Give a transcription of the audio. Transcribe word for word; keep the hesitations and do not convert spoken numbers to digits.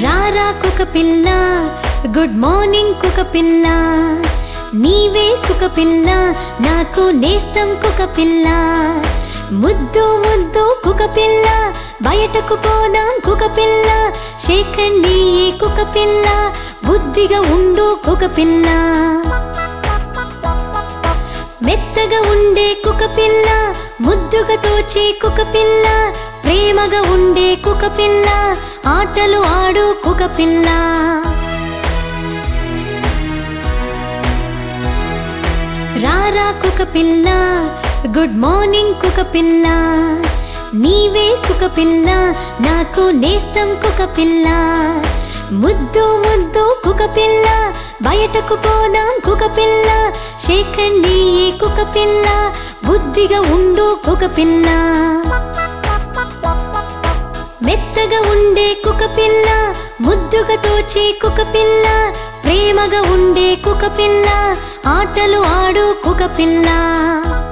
రారా కుక్క పిల్ల గుడ్ మార్నింగ్ కుక్క పిల్ల నీవే కుక్క పిల్ల నాకు నేస్తం కుక్క పిల్ల ముద్దు ముద్దు కుక్క పిల్ల బయటకు పోదాం కుక్క పిల్ల షేకండి ఈ కుక్క పిల్ల బుద్ధిగా ఉండు కుక్క పిల్ల మెత్తగా ఉండే కుక్క పిల్ల ముద్దుగా తోచే కుక్క పిల్ల ప్రేమగా ఉండే కుక్క పిల్ల ఆటలు ఆడు కుక్క పిల్ల రారా కుక్క పిల్ల గుడ్ మార్నింగ్ కుక్క పిల్ల నీవే కుక్క పిల్ల నాకు నేస్తం కుక్క పిల్ల ముద్దు ముద్దు కుక్క పిల్ల బయటకు పోదాం కుక్క పిల్ల షేకండి ఈ కుక్క పిల్ల బుద్ధిగా ఉండు కుక్క పిల్ల మెత్తగా ఉండే కుక్క పిల్ల ముద్దుగా తోచే కుక్క పిల్ల ప్రేమగా ఉండే కుక్క పిల్ల ఆటలు ఆడు కుక్క పిల్ల